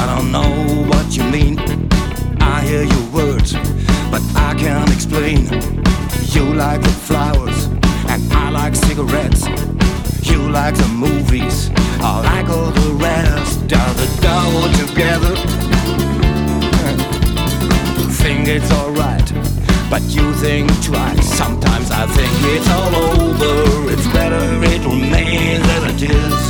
I don't know what you mean. I hear your words, but I can't explain. You like the flowers, and I like cigarettes. You like the movies, I like all the rest. Does it go together? Think it's alright, but you think twice. Sometimes I think it's all over. It's better it remains as it is.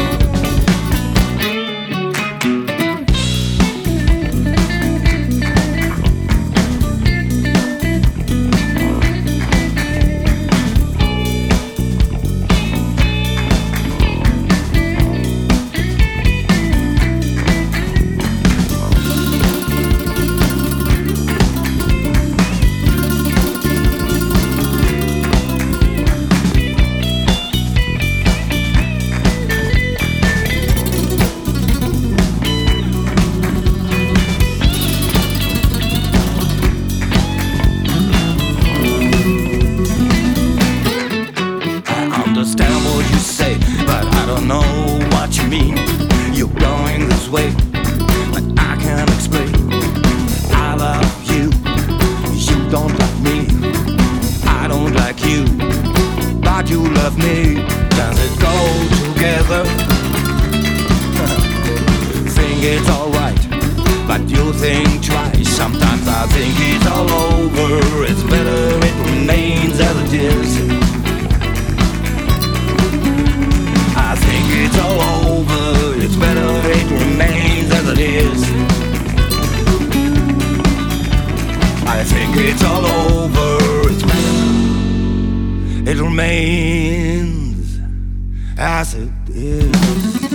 Understand what you say, but I don't know what you mean. You're going this way, but I can't explain. I love you, you don't like me. I don't like you, but you love me. Does it go together? Think it's alright, but you think twice. Sometimes I think it's all over. It's better it remains as it is. It's all over, it's better it remains as it is. I think it's all over, it's better it remains as it is.